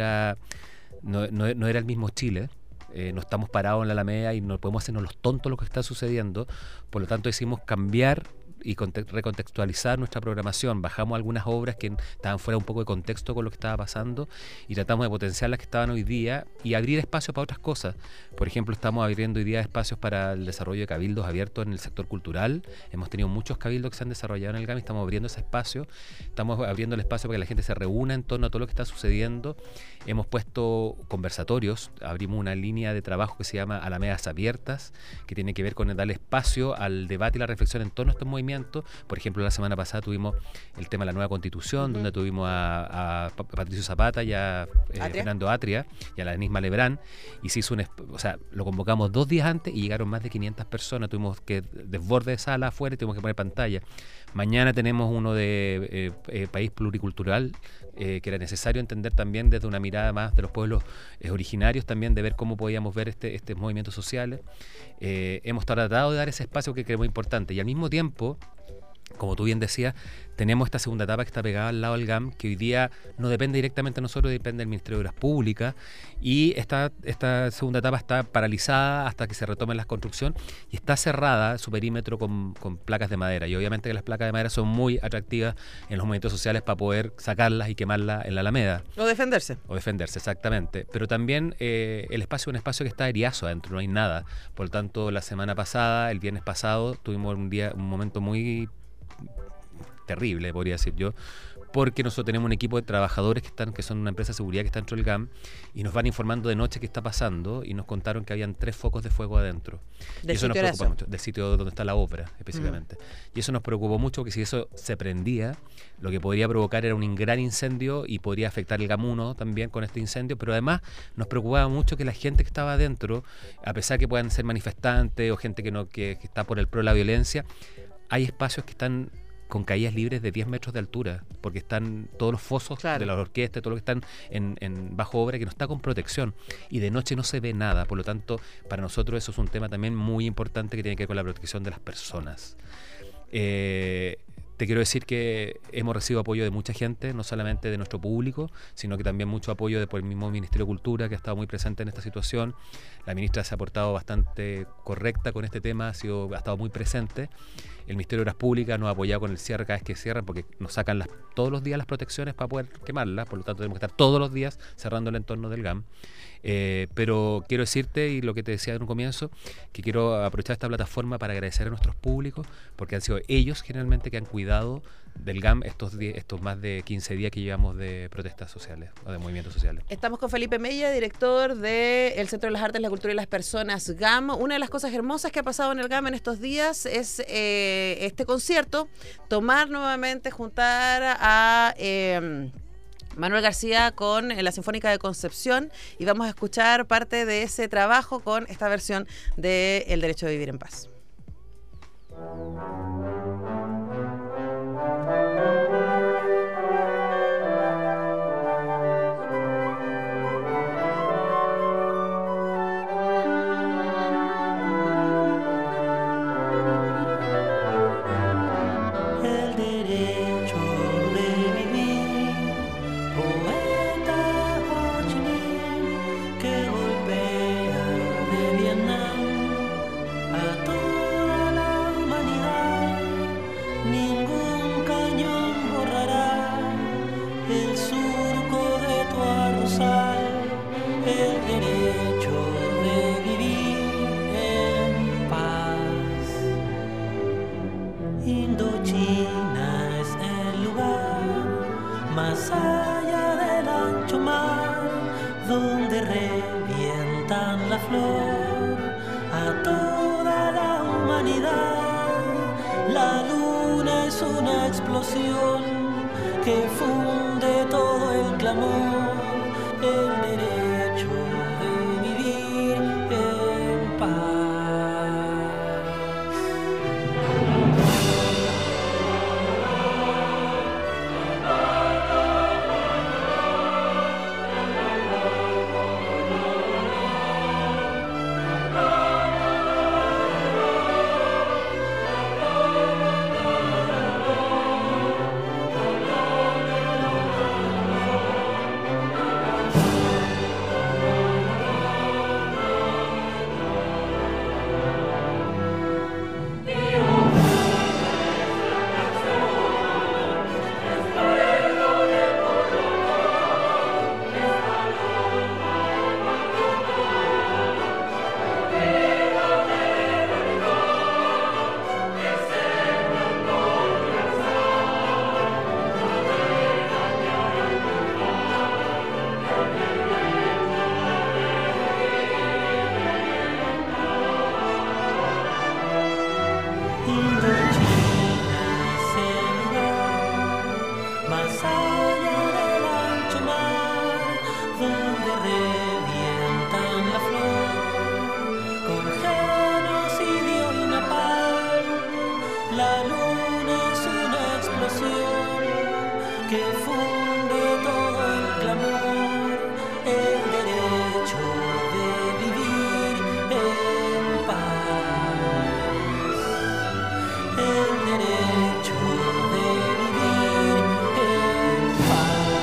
el mismo Chile. No estamos parados en la Alameda y no podemos hacernos los tontos lo que está sucediendo. Por lo tanto, decidimos cambiar y recontextualizar nuestra programación. Bajamos algunas obras que estaban fuera un poco de contexto con lo que estaba pasando y tratamos de potenciar las que estaban hoy día y abrir espacio para otras cosas. Por ejemplo, estamos abriendo hoy día espacios para el desarrollo de cabildos abiertos en el sector cultural. Hemos tenido muchos cabildos que se han desarrollado en el GAM y estamos abriendo ese espacio. Estamos abriendo el espacio para que la gente se reúna en torno a todo lo que está sucediendo. Hemos puesto conversatorios, abrimos una línea de trabajo que se llama Alamedas Abiertas, que tiene que ver con darle espacio al debate y la reflexión en torno a estos movimientos. Por ejemplo, la semana pasada tuvimos el tema de la nueva Constitución, donde tuvimos a Patricio Zapata y a Fernando Atria y a la Denise Malebrán, y se hizo lo convocamos 2 días antes y llegaron más de 500 personas, tuvimos que desborde de sala afuera y tuvimos que poner pantalla. Mañana tenemos uno de país pluricultural, que era necesario entender también desde una mirada más de los pueblos originarios, también de ver cómo podíamos ver estos movimientos sociales. Hemos tratado de dar ese espacio que creemos importante y al mismo tiempo, como tú bien decías, tenemos esta segunda etapa que está pegada al lado del GAM, que hoy día no depende directamente de nosotros, depende del Ministerio de Obras Públicas, y esta segunda etapa está paralizada hasta que se retomen las construcciones y está cerrada su perímetro con placas de madera, y obviamente que las placas de madera son muy atractivas en los movimientos sociales para poder sacarlas y quemarlas en la Alameda. O defenderse, exactamente. Pero también el espacio es un espacio que está eriazo adentro, no hay nada. Por lo tanto, la semana pasada, el viernes pasado, tuvimos un momento muy terrible, podría decir yo, porque nosotros tenemos un equipo de trabajadores que son una empresa de seguridad que está dentro del GAM y nos van informando de noche qué está pasando y nos contaron que habían 3 focos de fuego adentro. Y eso nos preocupa mucho, del sitio donde está la obra específicamente. Y eso nos preocupó mucho porque si eso se prendía, lo que podría provocar era un gran incendio y podría afectar el GAM 1 también con este incendio, pero además nos preocupaba mucho que la gente que estaba adentro, a pesar que puedan ser manifestantes o gente que está por el pro de la violencia, hay espacios que están con caídas libres de 10 metros de altura, porque están todos los fosos de la orquesta, todo lo que están en bajo obra, que no está con protección, y de noche no se ve nada. Por lo tanto, para nosotros eso es un tema también muy importante que tiene que ver con la protección de las personas. Te quiero decir que hemos recibido apoyo de mucha gente, no solamente de nuestro público, sino que también mucho apoyo por el mismo Ministerio de Cultura, que ha estado muy presente en esta situación. La ministra se ha portado bastante correcta con este tema, ha estado muy presente. El Ministerio de Obras Públicas nos ha apoyado con el cierre cada vez que cierran, porque nos sacan todos los días las protecciones para poder quemarlas, por lo tanto tenemos que estar todos los días cerrando el entorno del GAM. Pero quiero decirte, y lo que te decía en un comienzo, que quiero aprovechar esta plataforma para agradecer a nuestros públicos, porque han sido ellos generalmente que han cuidado del GAM estos más de 15 días que llevamos de protestas sociales o de movimientos sociales. Estamos con Felipe Mella, director del Centro de las Artes, la Cultura y las Personas GAM. Una de las cosas hermosas que ha pasado en el GAM en estos días es este concierto, juntar a Manuel García con la Sinfónica de Concepción, y vamos a escuchar parte de ese trabajo con esta versión de El Derecho de Vivir en Paz. Que funde todo el clamor, el derecho de vivir en paz. Indochina es el lugar más allá del ancho mar, donde revientan la flor con genocidio y napalm. La luna es una explosión que funde todo el clamor, el derecho de vivir en paz, el derecho de vivir en paz.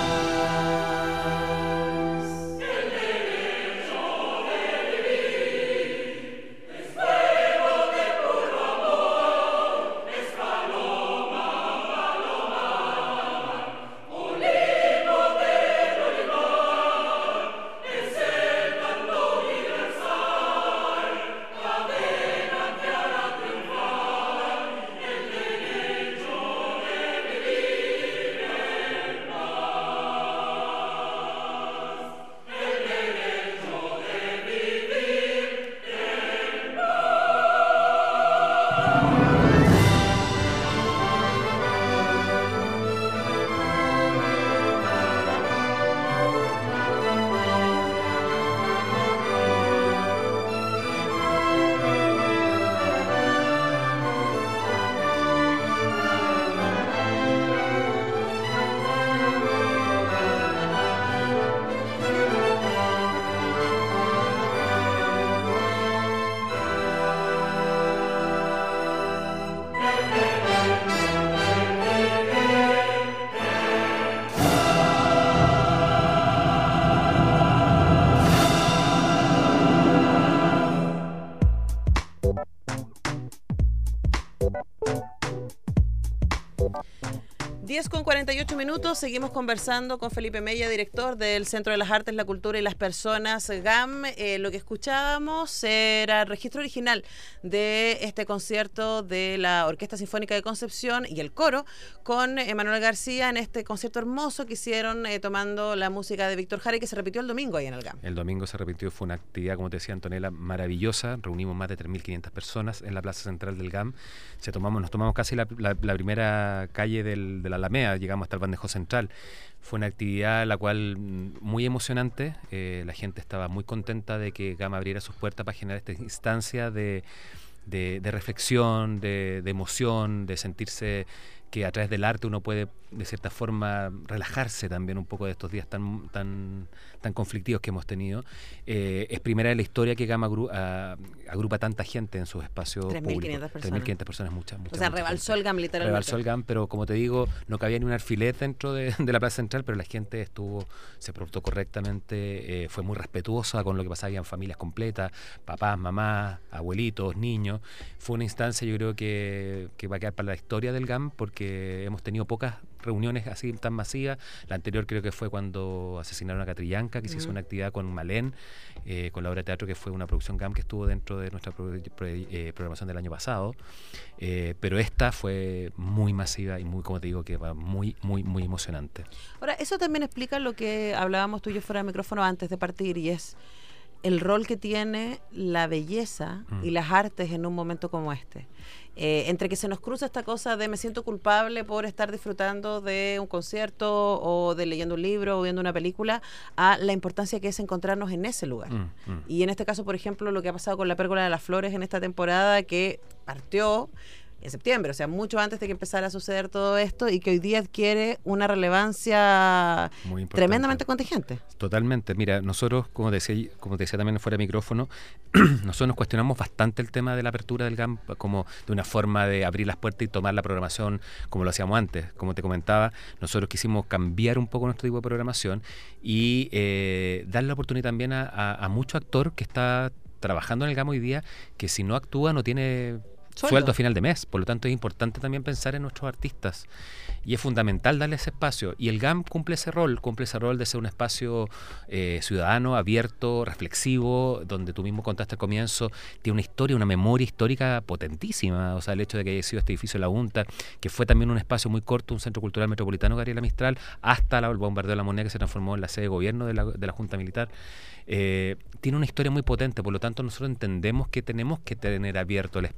Con 48 minutos, seguimos conversando con Felipe Mella, director del Centro de las Artes, la Cultura y las Personas, GAM. Lo que escuchábamos era el registro original de este concierto de la Orquesta Sinfónica de Concepción y el coro con Manuel García en este concierto hermoso que hicieron tomando la música de Víctor Jara y que se repitió el domingo ahí en el GAM. El domingo se repitió, fue una actividad, como te decía Antonella, maravillosa. Reunimos más de 3.500 personas en la plaza central del GAM. Nos tomamos casi la primera calle de la Alameda, llegamos hasta el bandejo central. Fue una actividad la cual muy emocionante. La gente estaba muy contenta de que GAM abriera sus puertas para generar esta instancia de reflexión, de emoción, de sentirse que a través del arte uno puede de cierta forma relajarse también un poco de estos días tan conflictivos que hemos tenido. Es primera de la historia que GAM agrupa tanta gente en sus espacios públicos. 3.500 personas, muchas. O sea, rebalsó el GAM literalmente. Rebalsó el GAM, pero como te digo, no cabía ni un alfiler dentro de la plaza central, pero la gente se portó correctamente, fue muy respetuosa con lo que pasaba, habían familias completas, papás, mamás, abuelitos, niños. Fue una instancia, yo creo que va a quedar para la historia del GAM, porque hemos tenido pocas reuniones así tan masivas. La anterior creo que fue cuando asesinaron a Catrillanca, que se hizo una actividad con Malén, con la obra de teatro que fue una producción GAM que estuvo dentro de nuestra programación del año pasado. Pero esta fue muy masiva y muy, como te digo, que va muy emocionante. Ahora, eso también explica lo que hablábamos tú y yo fuera de micrófono antes de partir, y es el rol que tiene la belleza y las artes en un momento como este. Entre que se nos cruza esta cosa de me siento culpable por estar disfrutando de un concierto o de leyendo un libro o viendo una película, a la importancia que es encontrarnos en ese lugar. Y en este caso, por ejemplo, lo que ha pasado con la Pérgola de las Flores en esta temporada, que partió en septiembre, o sea, mucho antes de que empezara a suceder todo esto, y que hoy día adquiere una relevancia tremendamente contingente. Totalmente. Mira, nosotros, como te decía también fuera de micrófono, nosotros nos cuestionamos bastante el tema de la apertura del GAM como de una forma de abrir las puertas y tomar la programación como lo hacíamos antes. Como te comentaba, nosotros quisimos cambiar un poco nuestro tipo de programación y dar la oportunidad también a mucho actor que está trabajando en el GAM hoy día, que si no actúa no tiene sueldo a final de mes. Por lo tanto, es importante también pensar en nuestros artistas y es fundamental darle ese espacio, y el GAM cumple ese rol de ser un espacio ciudadano, abierto, reflexivo, donde tú mismo contaste al comienzo, tiene una historia, una memoria histórica potentísima. O sea, el hecho de que haya sido este edificio de la UNTA, que fue también un espacio muy corto, un centro cultural metropolitano, Gabriela Mistral, hasta el bombardeo de la Moneda, que se transformó en la sede de gobierno de la Junta Militar. Tiene una historia muy potente. Por lo tanto, nosotros entendemos que tenemos que tener abierto el espacio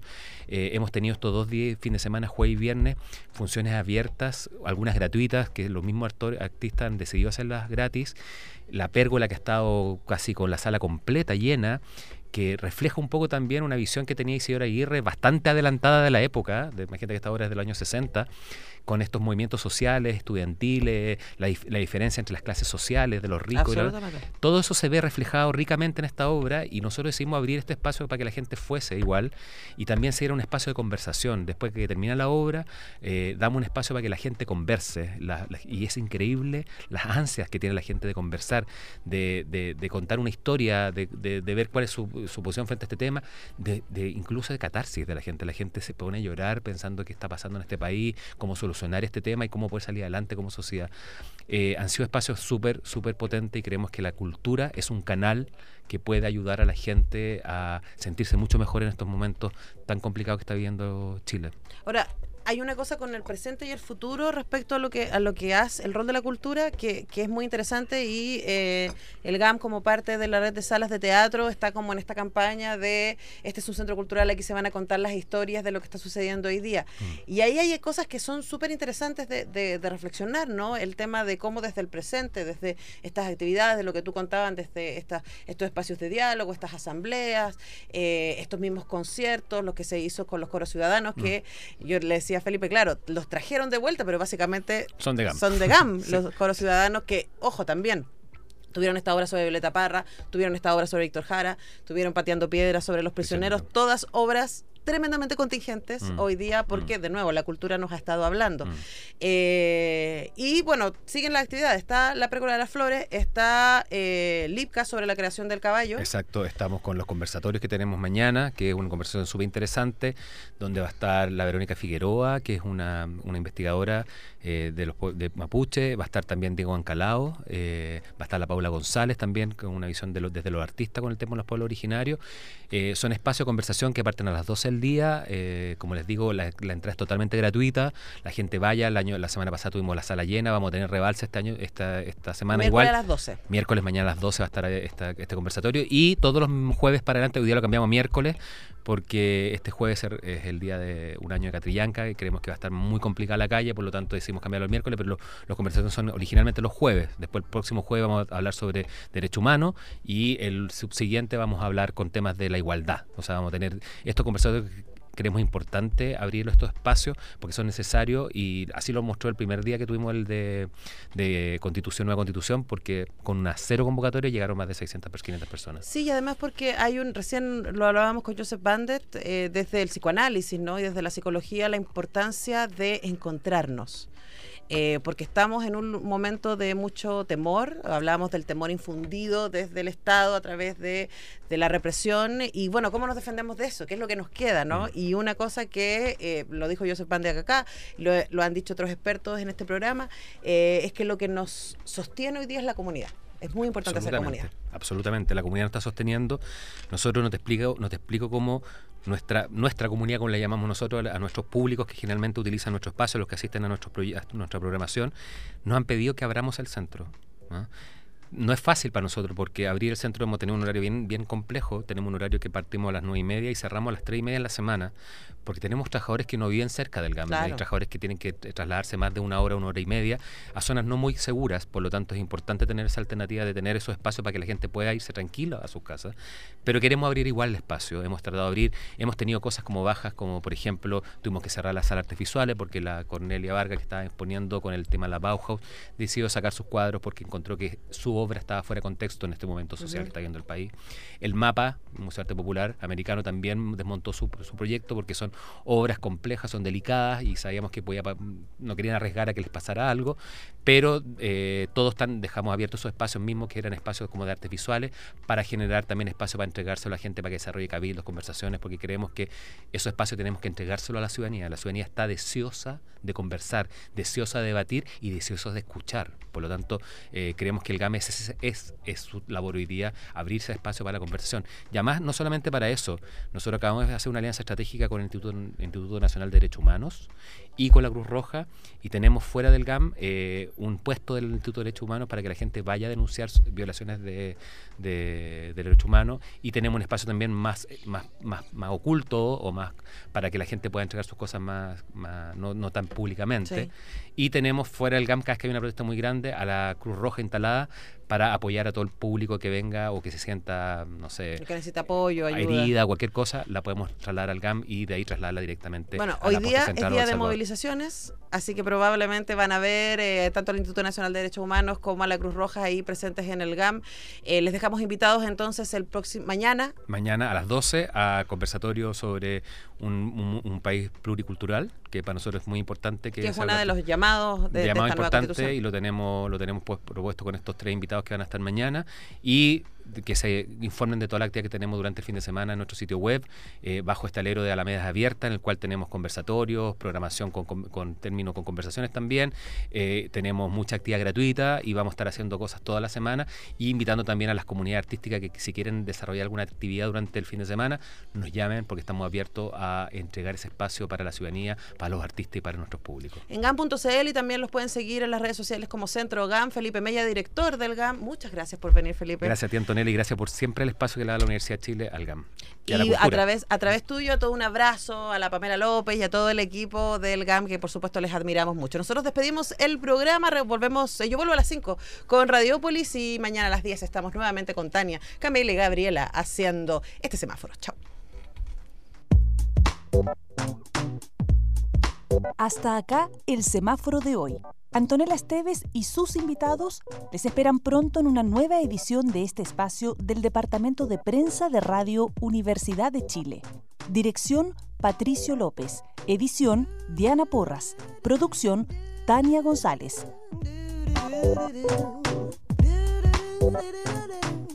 Hemos tenido estos 2 días, fin de semana, jueves y viernes, funciones abiertas, algunas gratuitas, que los mismos artistas han decidido hacerlas gratis. La Pérgola, que ha estado casi con la sala completa, llena, que refleja un poco también una visión que tenía Isidora Aguirre, bastante adelantada de la época, imagínate que esta obra es de los años 60, con estos movimientos sociales, estudiantiles, la diferencia entre las clases sociales, de los ricos. Todo eso se ve reflejado ricamente en esta obra, y nosotros decidimos abrir este espacio para que la gente fuese igual, y también se diera un espacio de conversación. Después que termina la obra, damos un espacio para que la gente converse, y es increíble las ansias que tiene la gente de conversar, de contar una historia, de ver cuál es su posición frente a este tema, incluso de catarsis de la gente. La gente se pone a llorar pensando qué está pasando en este país, cómo solucionar este tema y cómo poder salir adelante como sociedad. Han sido espacios súper potentes, y creemos que la cultura es un canal que puede ayudar a la gente a sentirse mucho mejor en estos momentos tan complicados que está viviendo Chile. Ahora, hay una cosa con el presente y el futuro respecto a lo que hace el rol de la cultura que es muy interesante, y el GAM, como parte de la red de salas de teatro, está como en esta campaña de este es un centro cultural, aquí se van a contar las historias de lo que está sucediendo hoy día. Y ahí hay cosas que son súper interesantes de reflexionar, ¿no? El tema de cómo desde el presente, desde estas actividades, de lo que tú contabas, desde estos espacios de diálogo, estas asambleas, estos mismos conciertos, lo que se hizo con los coros ciudadanos, que yo le decía a Felipe, claro, los trajeron de vuelta, pero básicamente son de GAM, sí. Los coros ciudadanos que, ojo, también tuvieron esta obra sobre Violeta Parra, tuvieron esta obra sobre Víctor Jara, tuvieron Pateando Piedras sobre los prisioneros, todas obras tremendamente contingentes hoy día, porque de nuevo la cultura nos ha estado hablando. Y bueno, siguen las actividades. Está la Pérgola de las Flores, está Lipka sobre la creación del caballo. Exacto, estamos con los conversatorios que tenemos mañana, que es una conversación súper interesante, donde va a estar la Verónica Figueroa, que es una investigadora de Mapuche, va a estar también Diego Ancalao, va a estar la Paula González también, con una visión desde los artistas con el tema de los pueblos originarios. Son espacios de conversación que parten a las 12 del día. Como les digo, la entrada es totalmente gratuita, la gente vaya. La semana pasada tuvimos la sala llena, vamos a tener rebalsa esta semana. Miércoles igual a las 12. Miércoles mañana a las 12 va a estar este conversatorio, y todos los jueves para adelante. Hoy día lo cambiamos a miércoles porque este jueves es el día de un año de Catrillanca y creemos que va a estar muy complicada la calle, por lo tanto decidimos cambiarlo el miércoles, pero los conversatorios son originalmente los jueves. Después el próximo jueves vamos a hablar sobre derechos humanos, y el subsiguiente vamos a hablar con temas de la igualdad. O sea, vamos a tener estos conversatorios. Creemos importante abrir estos espacios porque son necesarios, y así lo mostró el primer día que tuvimos el de Constitución, Nueva Constitución, porque con una 0 convocatoria llegaron más de 600, 500 personas. Sí, y además porque recién lo hablábamos con Joseph Bandet, desde el psicoanálisis, ¿no? Y desde la psicología, la importancia de encontrarnos. Porque estamos en un momento de mucho temor, hablamos del temor infundido desde el Estado a través de la represión, y bueno, ¿cómo nos defendemos de eso? ¿Qué es lo que nos queda, no? Y una cosa que lo dijo Joseph Bandet acá, lo han dicho otros expertos en este programa, es que lo que nos sostiene hoy día es la comunidad. Es muy importante hacer comunidad. Absolutamente, la comunidad nos está sosteniendo. Nosotros no te explico cómo nuestra comunidad, como le llamamos nosotros, a nuestros públicos que generalmente utilizan nuestro espacio, los que asisten a nuestra programación, nos han pedido que abramos el centro, ¿no? No es fácil para nosotros, porque abrir el centro hemos tenido un horario bien complejo. Tenemos un horario que partimos a las 9:30 y cerramos a las 3:30 en la semana, porque tenemos trabajadores que no viven cerca del GAM. Claro. Hay trabajadores que tienen que trasladarse más de 1 hora, 1 hora y media a zonas no muy seguras. Por lo tanto, es importante tener esa alternativa de tener esos espacios para que la gente pueda irse tranquila a sus casas. Pero queremos abrir igual el espacio. Hemos tratado de abrir, hemos tenido cosas como bajas, como por ejemplo, tuvimos que cerrar las salas artes porque la Cornelia Vargas, que estaba exponiendo con el tema de la Bauhaus, decidió sacar sus cuadros porque encontró que su obra estaba fuera de contexto en este momento social que está viendo el país. El MAPA, Museo de Arte Popular Americano, también desmontó su proyecto porque son obras complejas, son delicadas, y sabíamos que no querían arriesgar a que les pasara algo, pero todos dejamos abiertos esos espacios mismos, que eran espacios como de artes visuales, para generar también espacio para entregárselo a la gente, para que desarrolle cabildos, conversaciones, porque creemos que esos espacios tenemos que entregárselo a la ciudadanía. La ciudadanía está deseosa de conversar, deseosa de debatir y deseosa de escuchar. Por lo tanto, creemos que el GAM es ese es su labor hoy día, abrirse espacio para la conversación. Y además, no solamente para eso, nosotros acabamos de hacer una alianza estratégica con el Instituto Nacional de Derechos Humanos y con la Cruz Roja, y tenemos fuera del GAM un puesto del Instituto de Derechos Humanos para que la gente vaya a denunciar violaciones de derechos humanos, y tenemos un espacio también más oculto o más para que la gente pueda entregar sus cosas no tan públicamente. Sí. Y tenemos fuera del GAM, cada vez que hay una protesta muy grande, a la Cruz Roja instalada para apoyar a todo el público que venga o que se sienta, no sé, El que necesita apoyo, ayuda. herida, cualquier cosa, la podemos trasladar al GAM y de ahí trasladarla directamente Bueno, a hoy la posta día es central o día El de Salvador. movilizaciones, así que probablemente van a ver tanto al Instituto Nacional de Derechos Humanos como a la Cruz Roja ahí presentes en el GAM. Les dejamos invitados entonces el próximo mañana. Mañana a las 12 a conversatorio sobre un país pluricultural, que para nosotros es muy importante. Que es se uno habla- de los llamados de llamado esta nueva importante, Constitución. y lo tenemos pues propuesto con estos 3 invitados que van a estar mañana, y que se informen de toda la actividad que tenemos durante el fin de semana en nuestro sitio web, bajo este alero de Alamedas Abiertas, en el cual tenemos conversatorios, programación con conversaciones también, tenemos mucha actividad gratuita y vamos a estar haciendo cosas toda la semana, y invitando también a las comunidades artísticas que si quieren desarrollar alguna actividad durante el fin de semana, nos llamen, porque estamos abiertos a entregar ese espacio para la ciudadanía, para los artistas y para nuestros públicos. En GAM.cl, y también los pueden seguir en las redes sociales como Centro GAM. Felipe Mella, director del GAM. Muchas gracias por venir, Felipe. Gracias a ti, Antonella, y gracias por siempre el espacio que le da la Universidad de Chile al GAM. Y a la a cultura. través tuyo, todo un abrazo a la Pamela López y a todo el equipo del GAM, que por supuesto les admiramos mucho. Nosotros despedimos el programa, yo vuelvo a las 5 con Radiópolis, y mañana a las 10 estamos nuevamente con Tania, Camila y Gabriela haciendo este semáforo. Chao. Hasta acá el semáforo de hoy. Antonella Esteves y sus invitados les esperan pronto en una nueva edición de este espacio del Departamento de Prensa de Radio Universidad de Chile. Dirección: Patricio López. Edición: Diana Porras. Producción: Tania González.